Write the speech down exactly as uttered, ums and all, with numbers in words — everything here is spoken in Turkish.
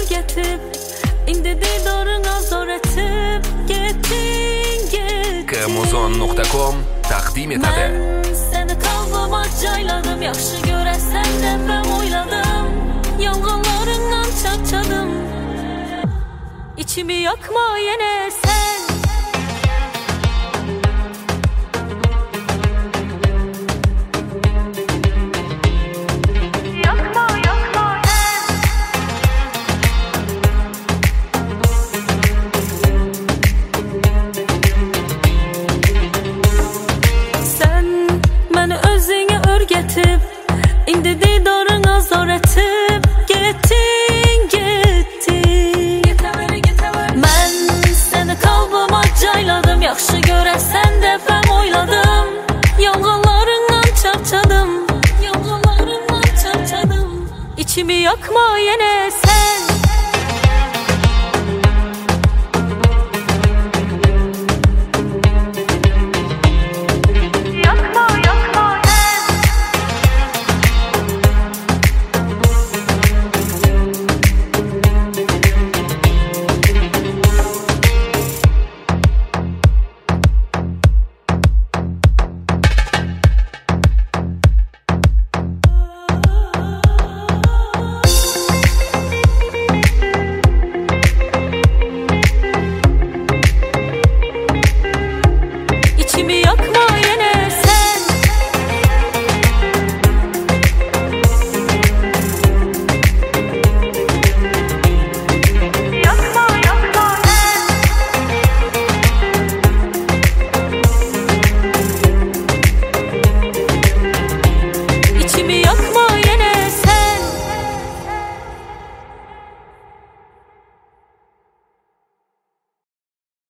örgetip indi didarına zor etip gittin gittin. Kmozon nokta com takdim etadi. Ben seni kalbıma cayladım, yaxşı görəsən də ben oyladım. Yalğanlarından çarçadım, içimi yakma yine sen. Getib, indi didarına zor etib gittin gittin. Ben seni kalbıma cayladım, yaxşı görəsən də ben oyladım. Yalğanlarından çarçadım, yalğanlarından çarçadım, içimi yakma yine sen.